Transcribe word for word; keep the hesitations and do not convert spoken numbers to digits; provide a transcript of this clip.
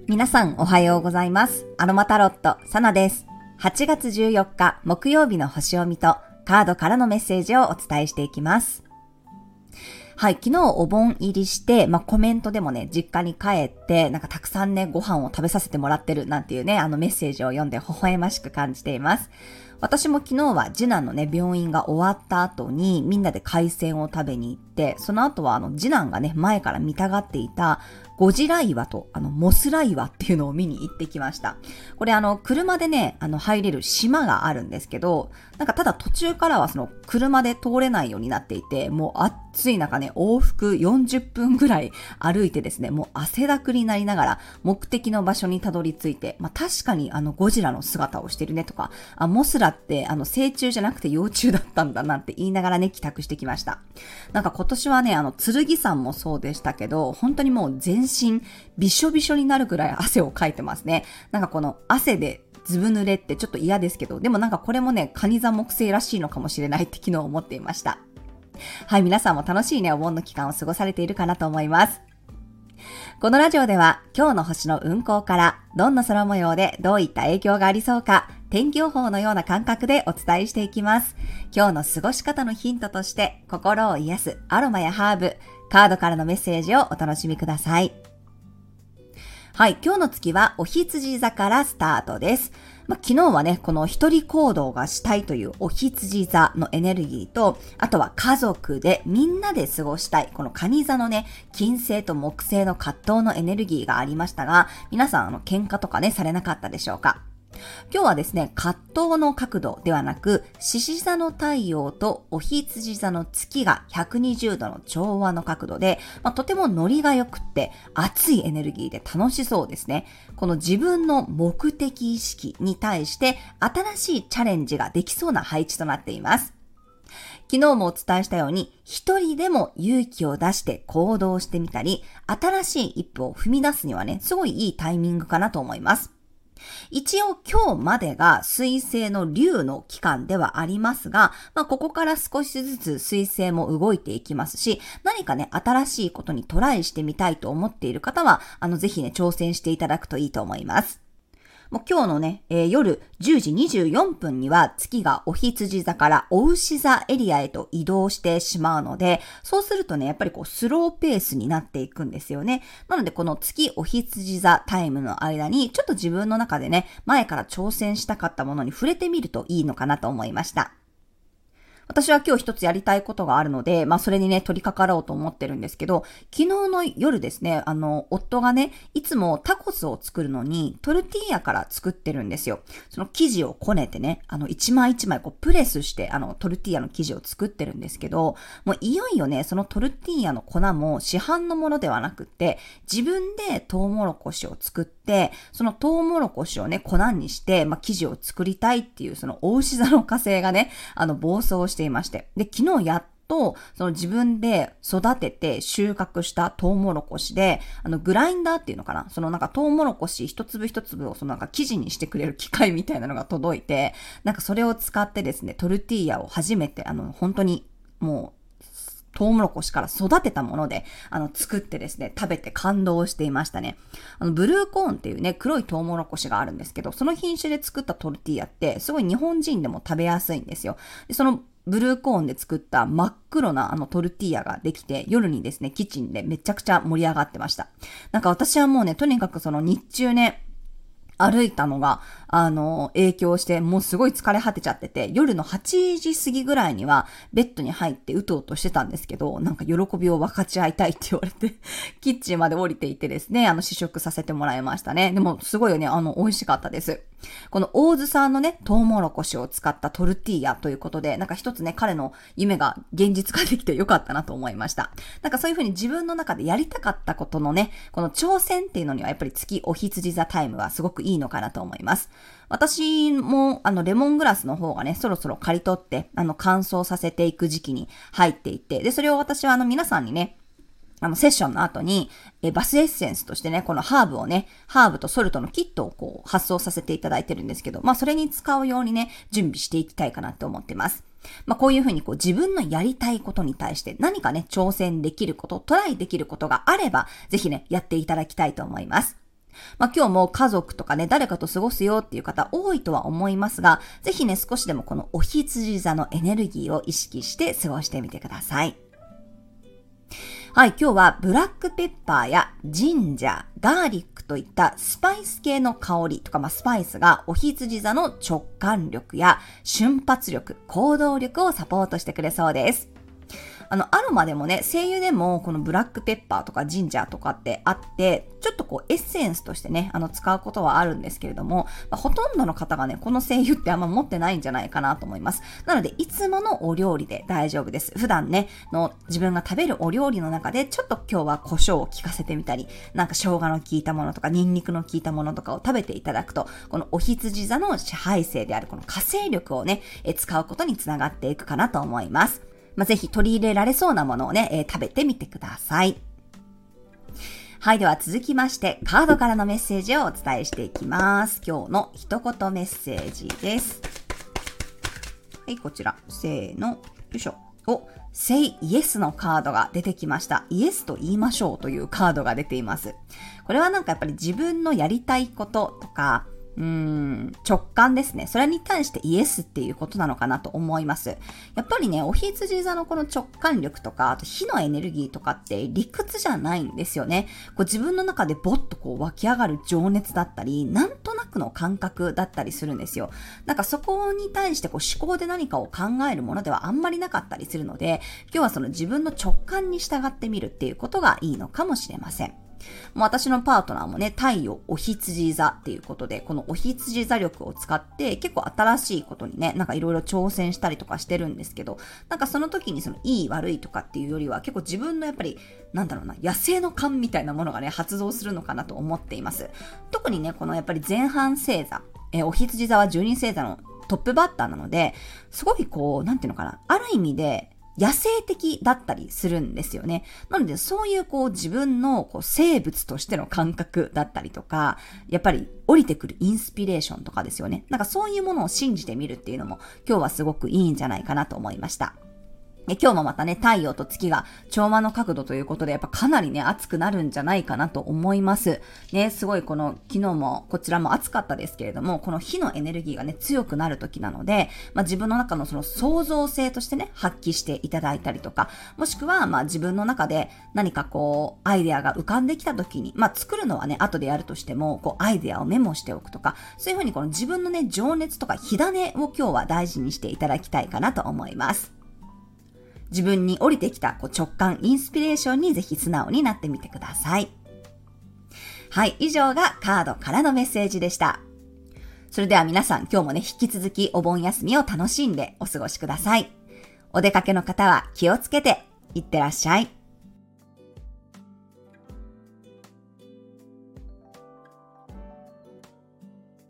皆さんおはようございます。アロマタロット、サナです。はちがつじゅうよっか木曜日の星読みとカードからのメッセージをお伝えしていきます。はい、昨日お盆入りして、まあ、コメントでもね、実家に帰って、なんかたくさんね、ご飯を食べさせてもらってるなんていうね、あのメッセージを読んで微笑ましく感じています。私も昨日は次男のね、病院が終わった後にみんなで海鮮を食べに行って、その後はあの次男がね、前から見たがっていたゴジラ岩とあのモスラ岩っていうのを見に行ってきました。これあの車でね、あの入れる島があるんですけど、なんかただ途中からはその車で通れないようになっていて、もう暑い中ね、往復よんじゅっぷんぐらい歩いてですね、もう汗だくになりながら目的の場所にたどり着いて、まあ確かにあのゴジラの姿をしてるねとか、あモスラってあの成虫じゃなくて幼虫だったんだなんて言いながらね、帰宅してきました。なんか今年はね、あの剣山もそうでしたけど、本当にもう全身びしょびしょになるぐらい汗をかいてますね。なんかこの汗でずぶ濡れってちょっと嫌ですけど、でもなんかこれもね、蟹座木星らしいのかもしれないって昨日思っていました。はい、皆さんも楽しいね、お盆の期間を過ごされているかなと思います。このラジオでは今日の星の運行からどんな空模様でどういった影響がありそうか、天気予報のような感覚でお伝えしていきます。今日の過ごし方のヒントとして心を癒すアロマやハーブ、カードからのメッセージをお楽しみください。はい、今日の月はお羊座からスタートです。まあ、昨日はね、この一人行動がしたいというお羊座のエネルギーと、あとは家族でみんなで過ごしたい、この蟹座のね、金星と木星の葛藤のエネルギーがありましたが、皆さんあの喧嘩とかね、されなかったでしょうか。今日はですね、葛藤の角度ではなく、獅子座の太陽とお羊座の月がひゃくにじゅうどの調和の角度で、まあ、とてもノリが良くって熱いエネルギーで楽しそうですね。この自分の目的意識に対して新しいチャレンジができそうな配置となっています。昨日もお伝えしたように、一人でも勇気を出して行動してみたり、新しい一歩を踏み出すにはね、すごいいいタイミングかなと思います。一応今日までが水星の竜の期間ではありますが、まあ、ここから少しずつ水星も動いていきますし、何かね、新しいことにトライしてみたいと思っている方は、あの、ぜひね、挑戦していただくといいと思います。もう今日のね、えー、夜じゅうじにじゅうよんぷんには月がお羊座からお牛座エリアへと移動してしまうので、そうするとね、やっぱりこうスローペースになっていくんですよね。なのでこの月お羊座タイムの間に、ちょっと自分の中でね、前から挑戦したかったものに触れてみるといいのかなと思いました。私は今日一つやりたいことがあるので、まあそれにね、取り掛かろうと思ってるんですけど、昨日の夜ですね、あの、夫がね、いつもタコスを作るのにトルティーヤから作ってるんですよ。その生地をこねてね、あの、一枚一枚こうプレスして、あの、トルティーヤの生地を作ってるんですけど、もういよいよね、そのトルティーヤの粉も市販のものではなくって、自分でトウモロコシを作って、そのトウモロコシをね、粉にして、まあ生地を作りたいっていう、そのお牛座の火星がね、あの、暴走してしていまして。で、昨日やっと、その自分で育てて収穫したトウモロコシで、あの、グラインダーっていうのかな、そのなんかトウモロコシ一粒一粒をそのなんか生地にしてくれる機械みたいなのが届いて、なんかそれを使ってですね、トルティーヤを初めて、あの、本当にもう、トウモロコシから育てたもので、あの、作ってですね、食べて感動していましたね。あの、ブルーコーンっていうね、黒いトウモロコシがあるんですけど、その品種で作ったトルティーヤって、すごい日本人でも食べやすいんですよ。でそのブルーコーンで作った真っ黒なあのトルティーヤができて、夜にですね、キッチンでめちゃくちゃ盛り上がってました。なんか私はもうね、とにかくその日中ね、歩いたのが、あの、影響して、もうすごい疲れ果てちゃってて、夜のはちじ過ぎぐらいには、ベッドに入ってうとうとしてたんですけど、なんか喜びを分かち合いたいって言われて、キッチンまで降りていてですね、あの、試食させてもらいましたね。でも、すごいよね、あの、美味しかったです。この大津さんのね、トウモロコシを使ったトルティーヤということで、なんか一つね、彼の夢が現実化できてよかったなと思いました。なんかそういうふうに自分の中でやりたかったことのね、この挑戦っていうのにはやっぱり月お羊座タイムはすごくいいのかなと思います。私もあのレモングラスの方がね、そろそろ刈り取ってあの乾燥させていく時期に入っていて、で、それを私はあの皆さんにね、あの、セッションの後に、え、バスエッセンスとしてね、このハーブをね、ハーブとソルトのキットをこう、発送させていただいてるんですけど、まあ、それに使うようにね、準備していきたいかなって思ってます。まあ、こういうふうにこう、自分のやりたいことに対して何かね、挑戦できること、トライできることがあれば、ぜひね、やっていただきたいと思います。 まあ今日も家族とかね、誰かと過ごすよっていう方多いとは思いますが、ぜひね、少しでもこのお羊座のエネルギーを意識して過ごしてみてください。はい、今日はブラックペッパーやジンジャー、ガーリックといったスパイス系の香りとか、まあ、スパイスがお羊座の直感力や瞬発力、行動力をサポートしてくれそうです。あの、アロマでもね、精油でもこのブラックペッパーとかジンジャーとかってあって、ちょっとこうエッセンスとしてね、あの、使うことはあるんですけれども、まあ、ほとんどの方がね、この精油ってあんま持ってないんじゃないかなと思います。なので、いつものお料理で大丈夫です。普段ね、の自分が食べるお料理の中で、ちょっと今日は胡椒を効かせてみたり、なんか生姜の効いたものとか、ニンニクの効いたものとかを食べていただくと、このお羊座の支配性であるこの火星力をね、え使うことにつながっていくかなと思います。まあ、ぜひ取り入れられそうなものをね、えー、食べてみてください。はい、では続きまして、カードからのメッセージをお伝えしていきます。今日の一言メッセージです。はい、こちら。せーの。よいしょ。お、Say Yes のカードが出てきました。イエスと言いましょうというカードが出ています。これはなんかやっぱり自分のやりたいこととか、うーん、直感ですね。それに対してイエスっていうことなのかなと思います。やっぱりね、お羊座のこの直感力とか、あと火のエネルギーとかって理屈じゃないんですよね。こう自分の中でボッとこう湧き上がる情熱だったり、なんとなくの感覚だったりするんですよ。なんかそこに対してこう思考で何かを考えるものではあんまりなかったりするので、今日はその自分の直感に従ってみるっていうことがいいのかもしれません。もう私のパートナーもね、太陽お羊座っていうことで、このお羊座力を使って結構新しいことにね、なんかいろいろ挑戦したりとかしてるんですけど、なんかその時にそのいい悪いとかっていうよりは結構自分のやっぱり、なんだろうな、野生の勘みたいなものがね、発動するのかなと思っています。特にね、このやっぱり前半星座、えー、お羊座はじゅうに星座のトップバッターなので、すごいこう、なんていうのかな、ある意味で、野生的だったりするんですよね。なのでそういうこう自分のこう生物としての感覚だったりとか、やっぱり降りてくるインスピレーションとかですよね。なんかそういうものを信じてみるっていうのも今日はすごくいいんじゃないかなと思いました。今日もまたね、太陽と月が調和の角度ということで、やっぱかなりね、暑くなるんじゃないかなと思います。ね、すごいこの、昨日もこちらも暑かったですけれども、この火のエネルギーがね、強くなる時なので、まあ自分の中のその創造性としてね、発揮していただいたりとか、もしくはまあ自分の中で何かこう、アイデアが浮かんできた時に、まあ作るのはね、後でやるとしても、こう、アイデアをメモしておくとか、そういうふうにこの自分のね、情熱とか火種を今日は大事にしていただきたいかなと思います。自分に降りてきたこう直感、インスピレーションにぜひ素直になってみてください。はい、以上がカードからのメッセージでした。それでは皆さん今日もね、引き続きお盆休みを楽しんでお過ごしください。お出かけの方は気をつけていってらっしゃい。